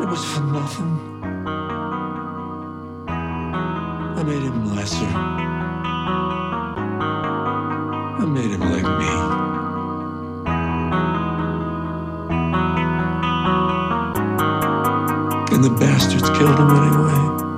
it was for nothing. I made him lesser. I made him like me. And the bastards killed him anyway.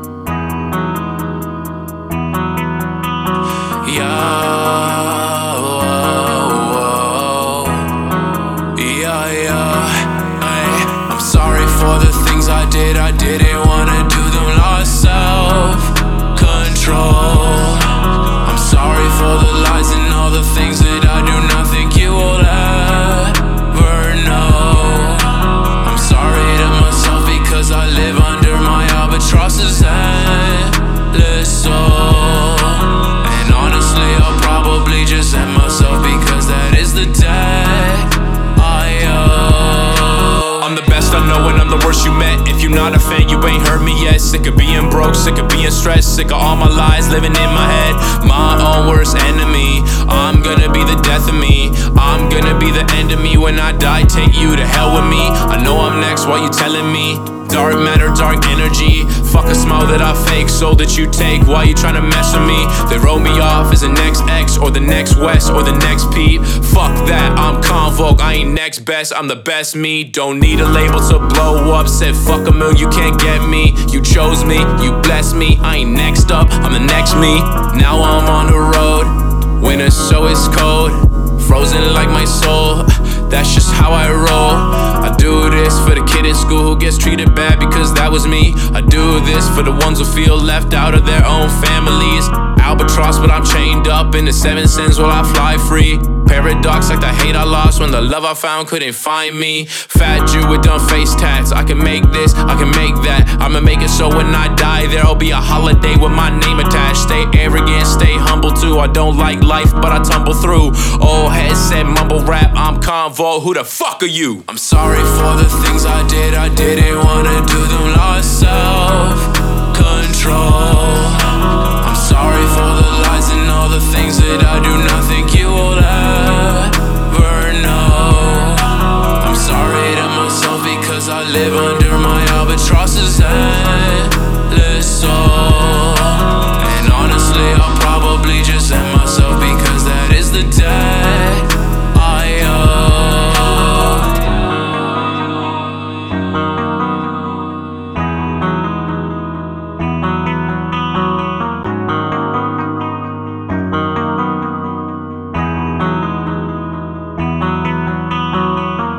I'm sorry for the things I did. I didn't wanna do them. Lost self-control. I'm sorry for the lies and all the things that I do not think you will ever know. I'm sorry to myself because I live under my albatross's endless soul. And honestly, I'll probably just end myself because that is the debt I owe. I'm the best I know and I'm the worst you met. If you're not a fan, you ain't heard me yet. Sick of being broke, sick of being stressed, sick of all my lies living in my head. My own worst enemy. I'm gonna be the death of me. I'm gonna be the end of me. When I die, take you to hell with me. I know I'm next, why you telling me? Dark matter, dark energy. Fuck a smile that I fake, soul that you take. Why you tryna mess with me? They wrote me off as the next X, or the next West, or the next Pete. Fuck that, I'm Convoke, I ain't next best, I'm the best me. Don't need a label to blow up. Said fuck a mill, you can't get me. You chose me, you blessed me. I ain't next up, I'm the next me. Now I'm on the road, winter so it's cold. Frozen like my soul, that's just how I roll. I do this for the kid in school who gets treated bad because that was me. I do this for the ones who feel left out of their own families. Albatross, but I'm chained up in the 7 cents while I fly free. Paradox like the hate I lost when the love I found couldn't find me. Fat Jew with dumb face tats. I can make this, I can make that. I'ma make it so when I die there'll be a holiday with my name attached. Stay arrogant, stay humble too. I don't like life, but I tumble through. Old head said mumble rap, I'm Convo. Who the fuck are you? I'm sorry for the things I did. I didn't wanna do them. Lost self-control. I'm sorry for the lies and all the things that I do not think you will ever know. I'm sorry to myself because I live